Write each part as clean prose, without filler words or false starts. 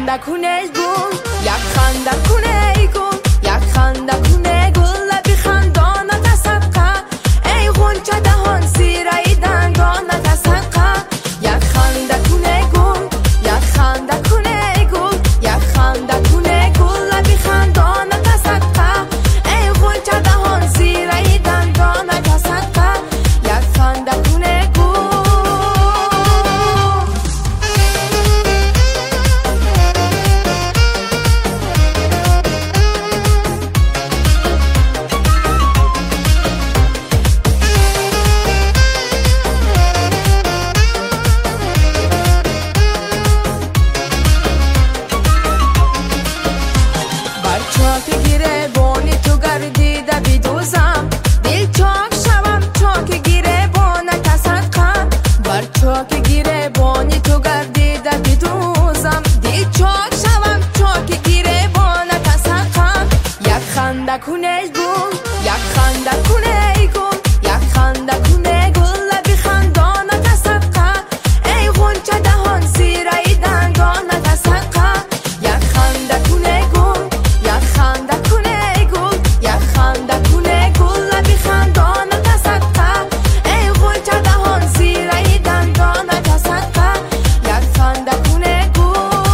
خندکونه گل یک خندکونه گل یک خندکونه گل لبی خندانت صدقه ای غنچه دهان زیرای دندانت صدقه یک خندکونه گل یک خندکونه گل یک خندکونه گل لبی خندانت صدقه ای غنچه دهان زیرای دندانت صدقه یک خندکونه گل چاک گیره بانی تو گردیده بدوزم دل چاک شوم چاک گیره بانت صدقه بر چاک گیره بانی تو گردیده بدوزم دل چاک شوم چاک گیره بانت صدقه یک خندکونه گل یک خندکونه گل یک خندکونه گل لبی خندانت صدقه ای غنچه دهان زیرای دندانت صدقه یک خندکونه گل یک خندکونه گل یک خندکونه گل لبی خندانت صدقه ای غنچه دهان زیرای دندانت صدقه یک خندکونه گل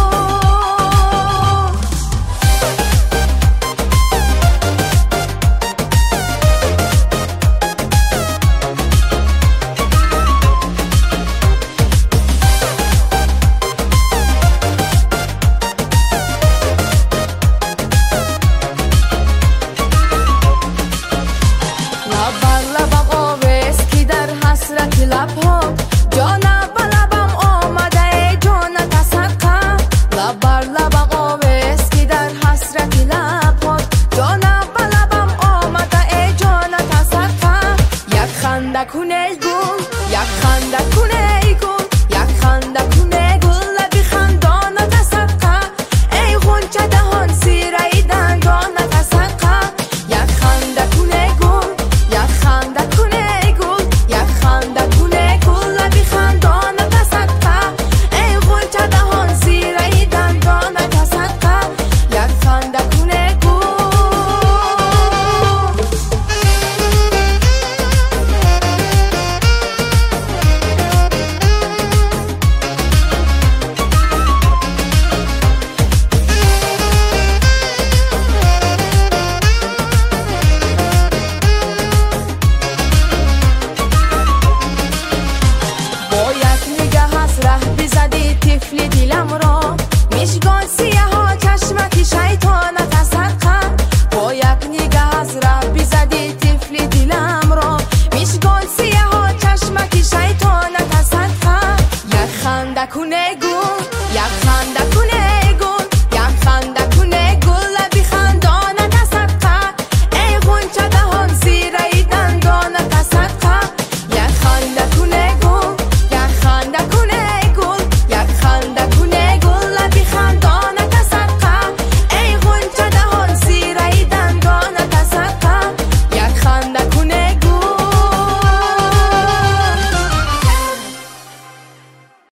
لبم آویسکی در حسرت لبها جانم به لبم آمده ای جانت صدقه لبم آویسکی در حسرت لبها جانم به لبم آمده ای جانت صدقه یک خندکونه گل یک خندکونه گل یک خندکونه گل لبی خندانت صدقه ای غنچه دهان زیرای دندانت صدقه یک خندکونه گل یک خندکونه گل یک خندکونه گل لبی خندانت صدقه ای غنچه دهان زیرای دندانت صدقه یک خندکونه گل با یک نگاه از ره بزدی طفل دلم را